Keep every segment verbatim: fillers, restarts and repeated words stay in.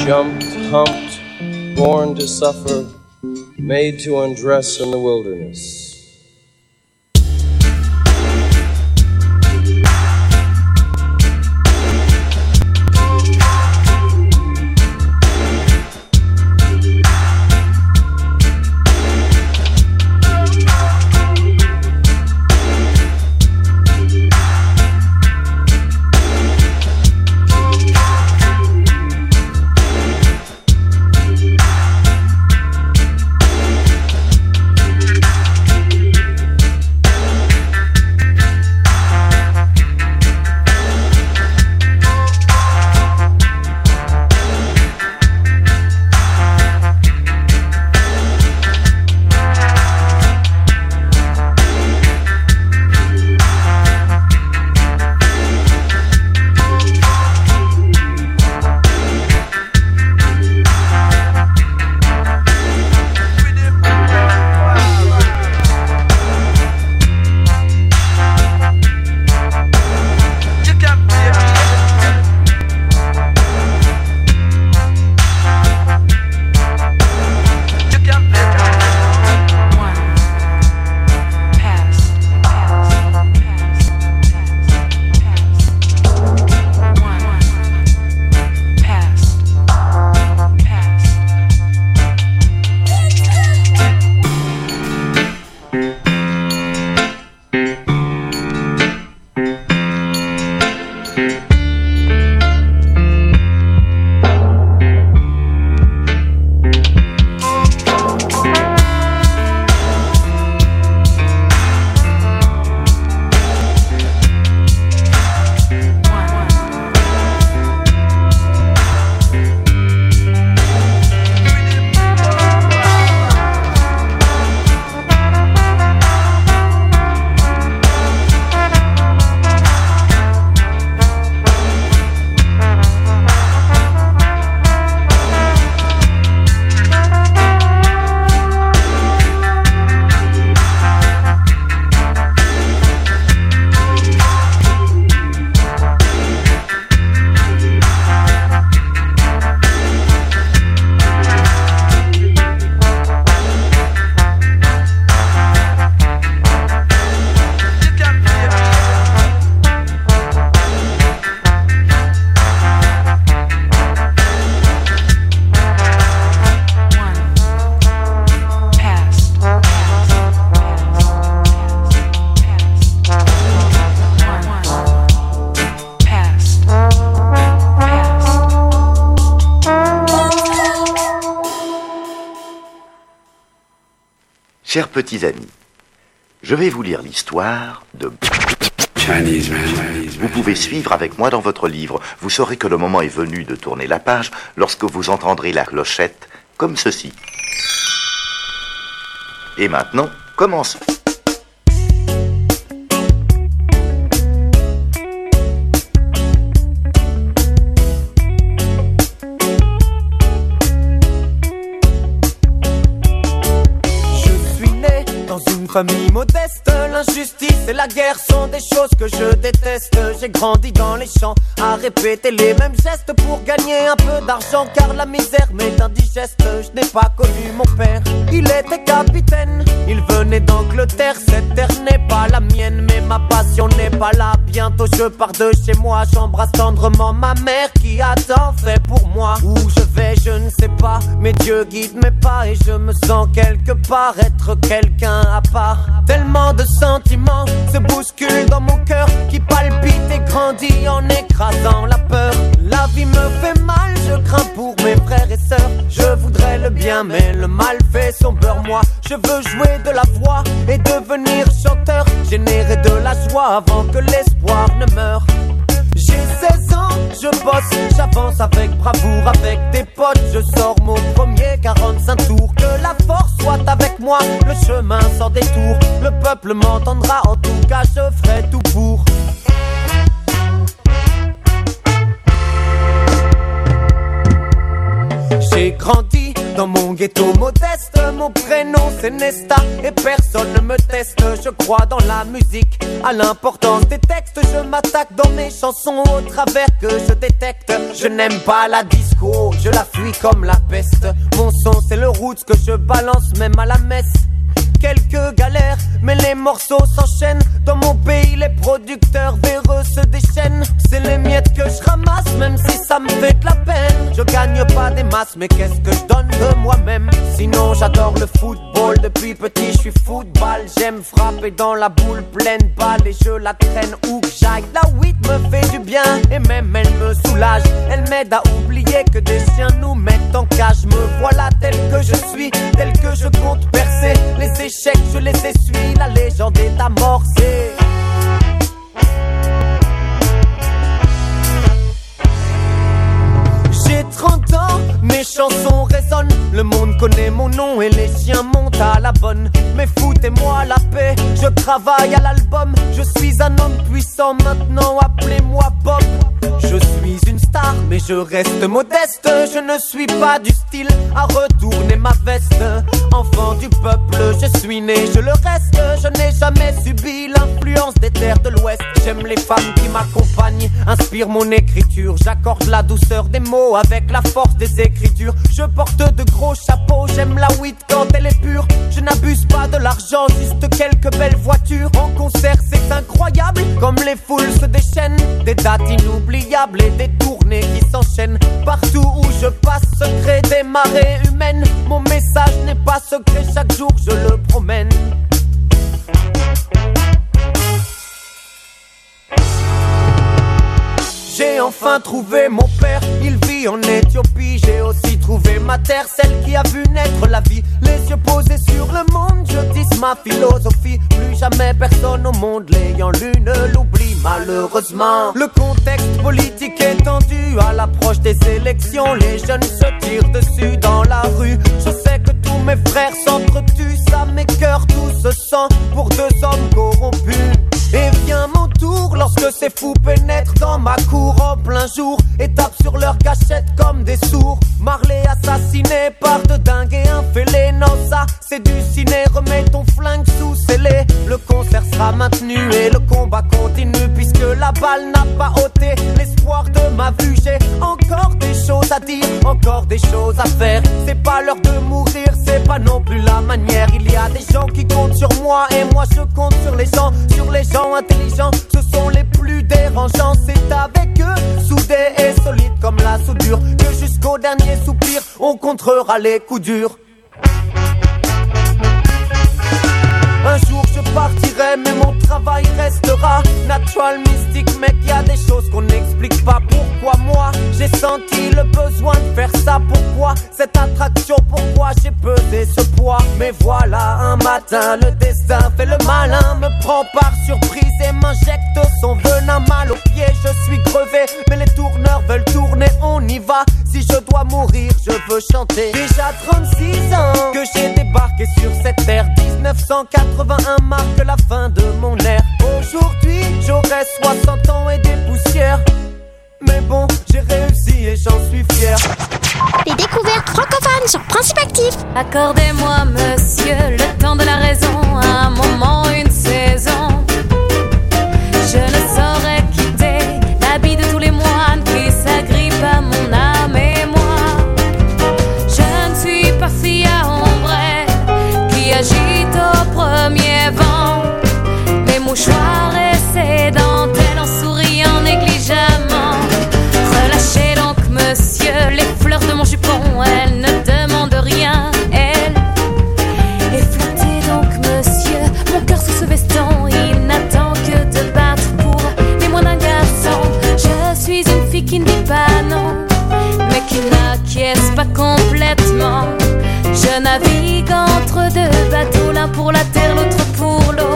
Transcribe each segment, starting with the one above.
Jumped, humped, born to suffer, made to undress in the wilderness. Chers petits amis, je vais vous lire l'histoire de... Chinese man, Chinese Vous pouvez suivre avec moi dans votre livre. Vous saurez que le moment est venu de tourner la page lorsque vous entendrez la clochette comme ceci. Et maintenant, commençons. Famille modeste, l'injustice et la guerre sont des choses que je déteste. J'ai grandi dans les champs à répéter les mêmes gestes pour gagner un peu d'argent, car la misère m'est indigeste. Je n'ai pas connu mon père, il était capitaine, il venait d'Angleterre. Cette terre n'est pas la mienne, mais ma passion n'est pas là. Bientôt je pars de chez moi, j'embrasse tendrement ma mère qui a tant fait pour moi. Où je vais je ne sais pas, mais Dieu guide mes pas et je me sens quelque part être quelqu'un à part. Tellement de sentiments se bousculent dans mon cœur qui palpite et grandit en écrasant la peur. La vie me fait mal, je crains pour mes frères et sœurs. Je voudrais le bien mais le mal fait son beurre. Moi je veux jouer de la voix et devenir chanteur, générer de la joie avant que l'espoir ne meure. J'ai seize ans, je bosse, j'avance avec bravoure. Avec des potes, je sors mon premier quarante-cinq tours. Que la force soit avec moi, le chemin sans détour. Le peuple m'entendra, en tout cas je ferai tout pour. J'ai grandi Dans mon ghetto modeste, mon prénom c'est Nesta et personne ne me teste. Je crois dans la musique, à l'importance des textes. Je m'attaque dans mes chansons au travers que je détecte. Je n'aime pas la disco, je la fuis comme la peste. Mon son c'est le roots que je balance même à la messe. Quelques galères, mais les morceaux s'enchaînent. Dans mon pays, les producteurs véreux se déchaînent. C'est les miettes que je ramasse, même si ça me fait de la peine. Je gagne pas des masses, mais qu'est-ce que je donne de moi-même? Sinon, j'adore le football. Depuis petit, je suis football. J'aime frapper dans la boule pleine balle et je la traîne où que j'aille. La weed me fait du bien et même elle me soulage. Elle m'aide à oublier que des chiens nous mettent en cage. Me voilà tel que je suis, tel que je compte percer. Les échecs, je les essuie, la légende est amorcée. J'ai trente ans, mes chansons résonnent. Le monde connaît mon nom et les chiens montent à la bonne. Mais foutez-moi la paix, je travaille à l'album. Je suis un homme puissant maintenant, appelez-moi Bob. Je suis une star, mais je reste modeste. Je ne suis pas du style à retourner ma veste. Enfant du peuple, je suis né, je le reste. Je n'ai jamais subi l'influence des terres de l'Ouest. J'aime les femmes qui m'accompagnent, inspirent mon écriture. J'accorde la douceur des mots avec la force des écritures. Je porte de gros chapeaux, j'aime la weed quand elle est pure. Je n'abuse pas de l'argent, juste quelques belles voitures. En concert c'est incroyable, comme les foules se déchaînent. Des dates inoubliables et des tournées qui s'enchaînent. Partout où je passe se crée des marées humaines. Mon message n'est pas secret, chaque jour je le promène. J'ai enfin trouvé mon père, il vit en Éthiopie. J'ai aussi trouvé ma terre, celle qui a vu naître la vie. Les yeux posés sur le monde, je dis ma philosophie. Plus jamais personne au monde l'ayant lu ne l'oublie malheureusement. Le contexte politique est tendu à l'approche des élections. Les jeunes se tirent dessus dans la rue. Je sais que tous mes frères s'entretuent, ça m'écoeure tout ce sang pour deux hommes corrompus. Et vient mon tour lorsque ces fous pénètrent dans ma cour en plein jour et tapent sur leur cachette comme des sourds. Marley assassiné par de dingues et un fêlé. Non ça c'est du ciné, remets ton flingue sous scellé. Le concert sera maintenu et le combat continue, puisque la balle n'a pas ôté l'espoir de ma vue. J'ai encore des choses à dire, encore des choses à faire. C'est pas l'heure de mourir, c'est pas non plus la manière. Il y a des gens qui comptent sur moi et moi je compte sur les gens, sur les gens intelligents, ce sont les plus dérangeants. C'est avec eux, soudés et solides comme la soudure, que jusqu'au dernier soupir, on contrera les coups durs. Un jour je partirai, mais mon travail restera. Natural, mystique, mec, y a des choses qu'on n'explique pas. Pourquoi moi, j'ai senti le besoin de faire ça? Pourquoi cette attraction? Pourquoi j'ai pesé ce poids? Mais voilà, un matin, le destin fait le malin, me prend par surprise et m'injecte son venin. Mal aux pieds, je suis crevé, mais les tourneurs veulent tourner, on y va. Si je dois mourir, je veux chanter. Déjà trente-six ans que j'ai débarqué sur cette terre. Dix-neuf cent quatre-vingt-un marque la fin de mon ère. Aujourd'hui, j'aurai soixante ans et des poussières. Mais bon, j'ai réussi et j'en suis fier. Les découvertes francophones sur Principe Actif. Accordez-moi, monsieur, le temps de la raison. Un moment, une saison. Je ne saurais quitter l'habit de tous les moines qui s'agrippent à mon âme et moi. Je ne suis pas fille à ombre qui agite au premier vent. Mes mouchoirs et ses dentelles en souriant négligemment. Relâchez donc, monsieur, les fleurs de mon jupon, elles ne demandent rien, elles. Et flattez donc, monsieur, mon cœur sous ce veston, il n'attend que de battre pour les mots d'un garçon. Je suis une fille qui ne dit pas non, mais qui n'acquiesce pas complètement. Je navigue entre deux bateaux, l'un pour la terre, l'autre pour l'eau.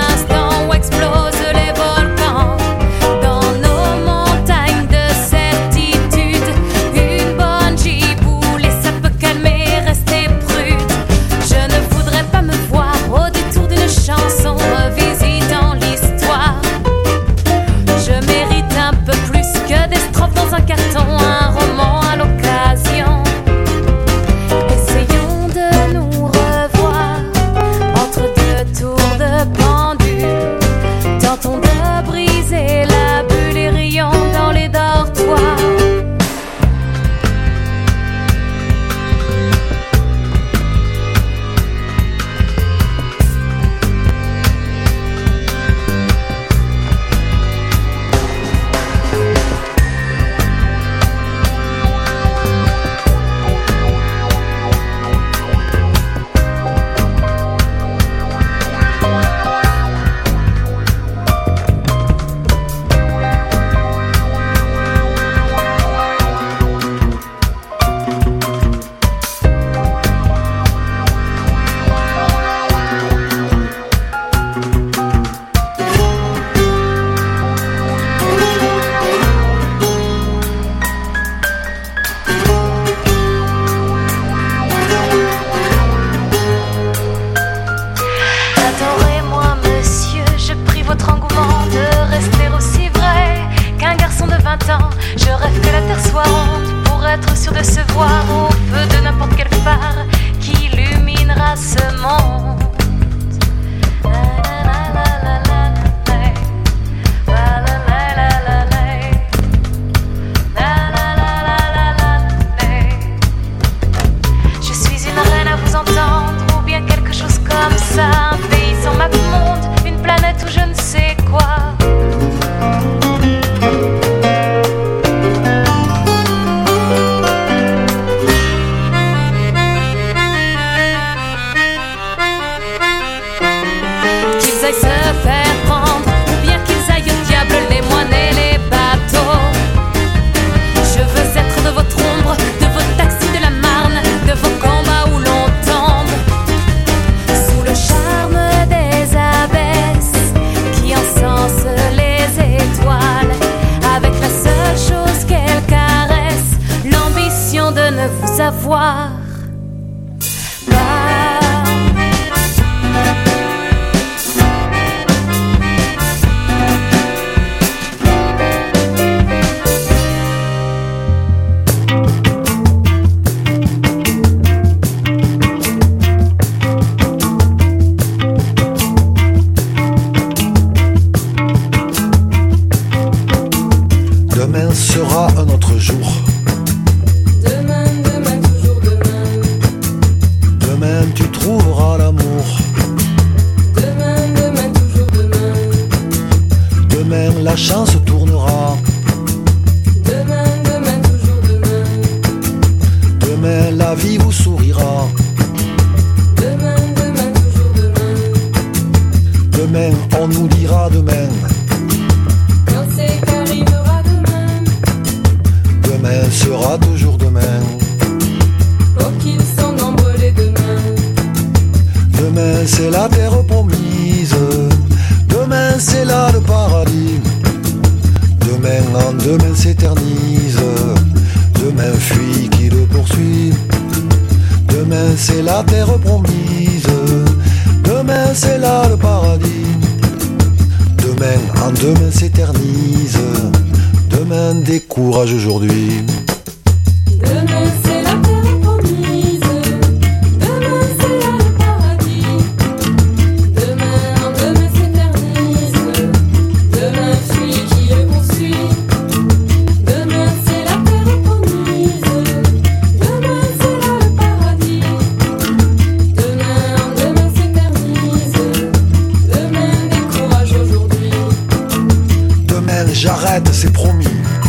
Cette pendule. Tentons de briser la bulle et rions dans les dortoirs. Je rêve que la terre soit ronde pour être sûr de se voir au feu de n'importe quel phare qui illuminera ce monde. Je suis une reine à vous entendre, ou bien quelque chose comme ça, un pays sans map monde, une planète ou je ne sais quoi. Savoir demain sera un autre jour. Tu trouveras l'amour. Demain, demain, toujours demain. Demain, la chance tournera. Demain, demain, toujours demain. Demain, la vie vous sourira. Demain, demain, toujours demain. Demain, on nous dira demain. Quand c'est qu'arrivera demain. Demain sera toujours demain. Oh, qu'ils sont nombreux les demain. Demain c'est la terre promise. Demain c'est là le paradis. Demain en demain s'éternise. Demain fuit qui le poursuit. Demain c'est la terre promise. Demain c'est là le paradis. Demain en demain s'éternise. Demain décourage aujourd'hui. Demain c'est la terre promise. Demain c'est là le paradis. Demain en demain s'éternise. Demain fuit qui le poursuit. Demain c'est la terre promise. Demain c'est là le paradis. Demain en demain s'éternise. Demain décourage aujourd'hui. Demain j'arrête, c'est promis.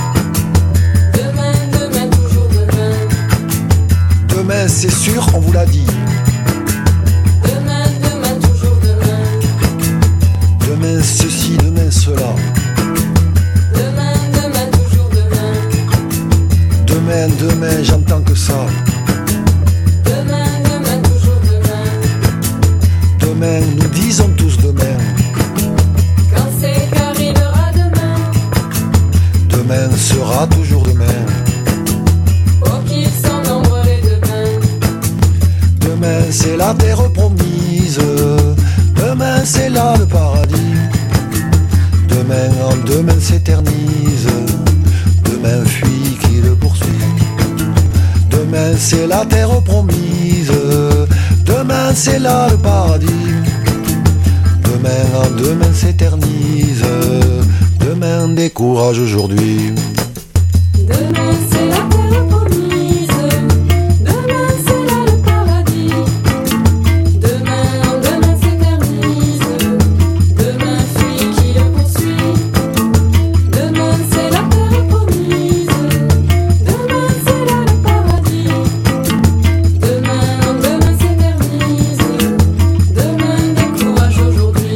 Demain c'est sûr, on vous l'a dit. Demain, demain, toujours demain. Demain ceci, demain cela. Demain, demain, toujours demain. Demain, demain, j'entends que ça. Demain, demain, toujours demain. Demain, nous disons tous demain. Quand c'est qu'arrivera demain. Demain sera toujours demain. Oh, qu'ils sont nombreux les demain. Demain c'est la terre promise. Demain c'est là le paradis. Demain en demain s'éternise. Demain fuit qui le poursuit. Demain c'est la terre promise. Demain c'est là le paradis. Demain main en deux mains s'éternisent. Demain décourage aujourd'hui. Demain c'est la terre promise. Demain c'est là le paradis. Demain, demain s'éternise. Demain fuit qui le poursuit. Demain c'est la terre promise. Demain c'est là le paradis. Demain, demain s'éternise. Demain décourage aujourd'hui.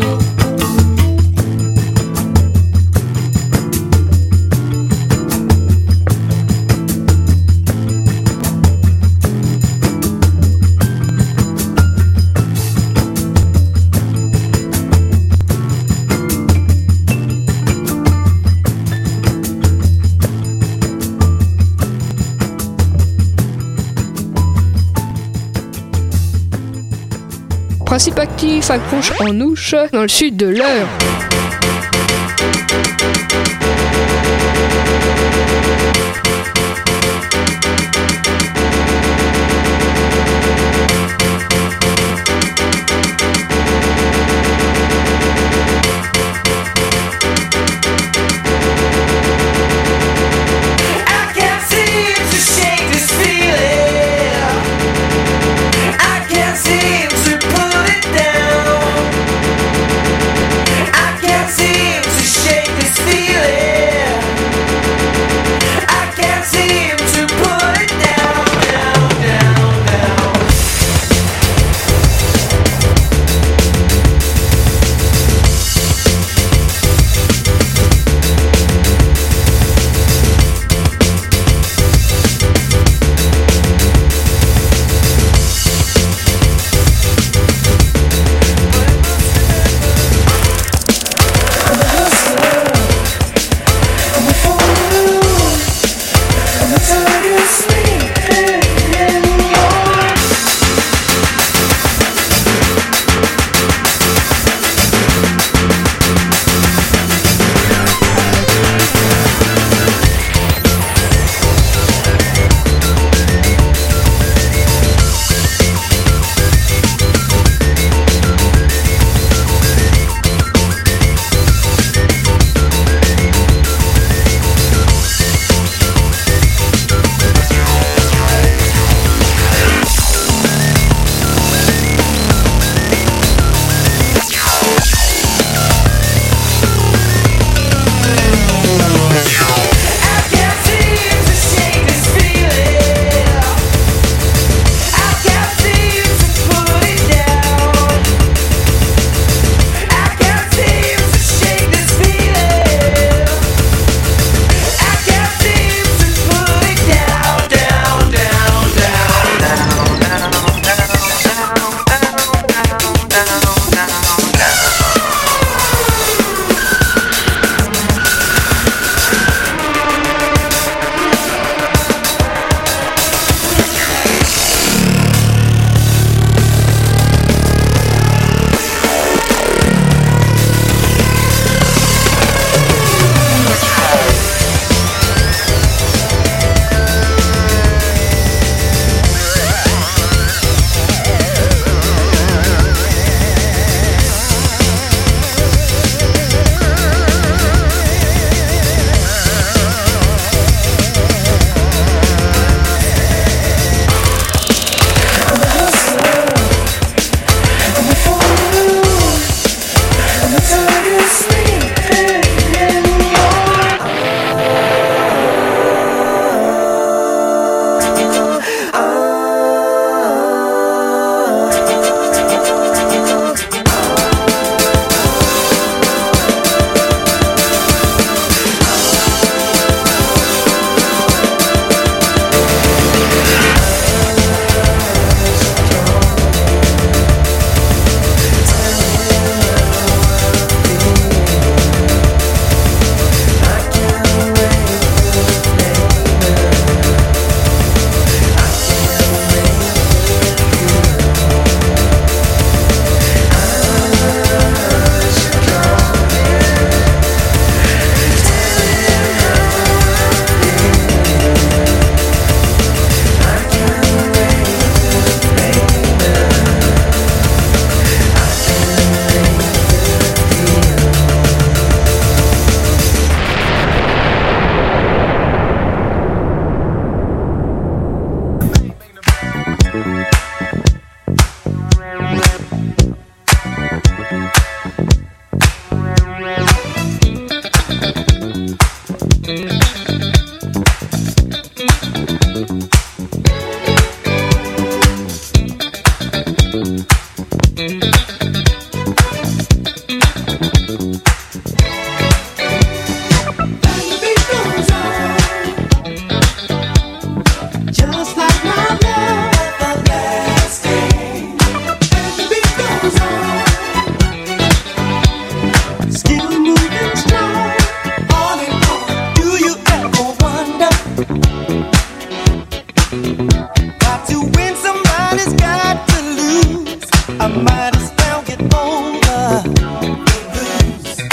Principe actif accroche en ouche dans le sud de l'Eure.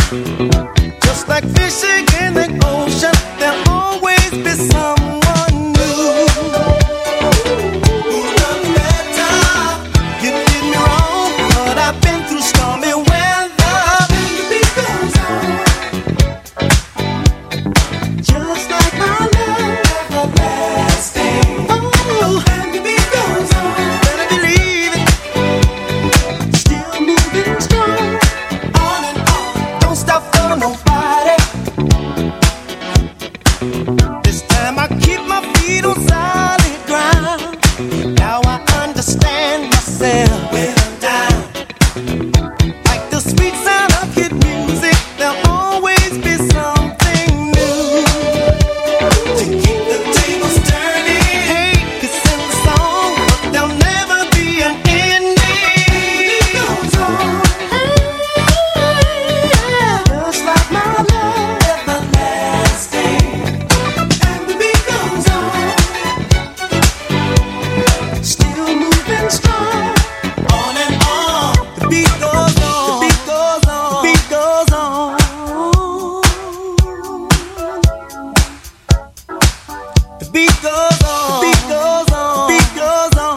Just like fishing in the ocean, there'll always be someone new. Who's done better? You did me wrong, but I've been through stormy weather. And the beat goes on. Just like my love, everlasting. Oh, and the beat goes on. Better believe it. Still moving strong. On and on. Don't stop for nobody. This time I keep my feet on solid ground. Now I understand myself when I'm down. Like the sweet sound of hit music, there'll always be something new to keep the tables turning. Hate is in the song, but there'll never be an ending. It goes on. Just like my love, everlasting. And the beat goes on. Still moving strong. On and on. The beat goes on. The beat goes on. The beat goes on. The beat goes on. The beat goes on. The beat goes on.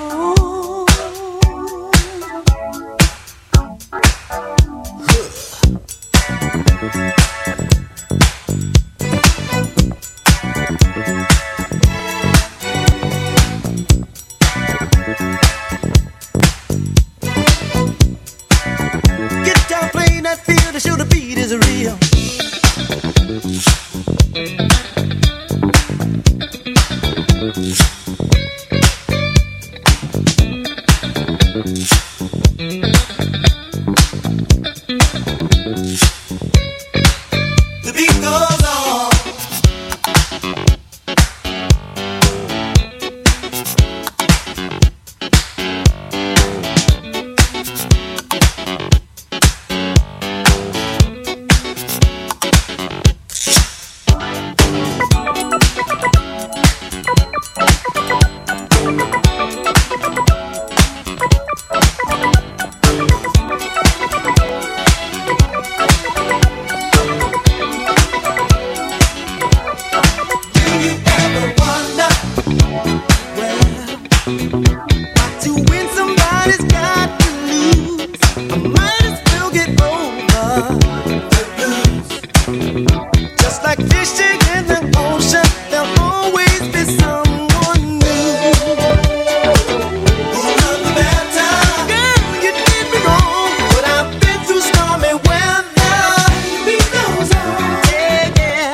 Get down, playing that field to show the beat is real. The beat goes on. Do you ever wonder, well, to win somebody's got to lose? I might as well get over the blues. Just like fishing in the ocean, there'll always be someone new. Who'll love me better? Girl, you did me wrong, but I've been through stormy weather. The beat goes on. Yeah, yeah.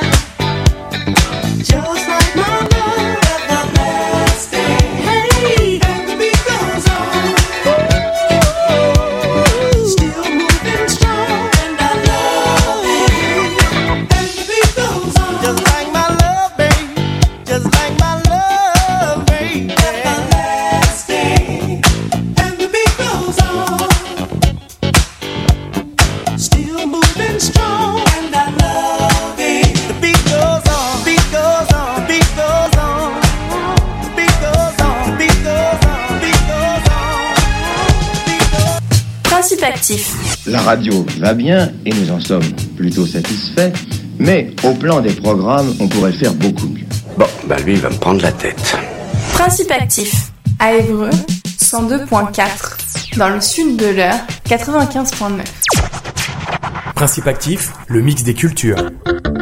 Just like my love, everlasting. Hey, and the beat goes on. Still moving strong, and I love it. And the beat goes on. Just like my love, babe. Just like my love, babe. Everlasting. And the beat goes on. Still moving strong, and I love it. The beat goes on, beat goes on, beat goes on. The beat goes on, beat goes on, beat goes on. Beat goes on. Principe actif. La radio va bien et nous en sommes plutôt satisfaits, mais au plan des programmes, on pourrait faire beaucoup mieux. Bon, bah lui, il va me prendre la tête. Principe actif. À Évreux, cent deux virgule quatre. Dans le sud de l'Eure, quatre-vingt-quinze virgule neuf. Principe actif, le mix des cultures.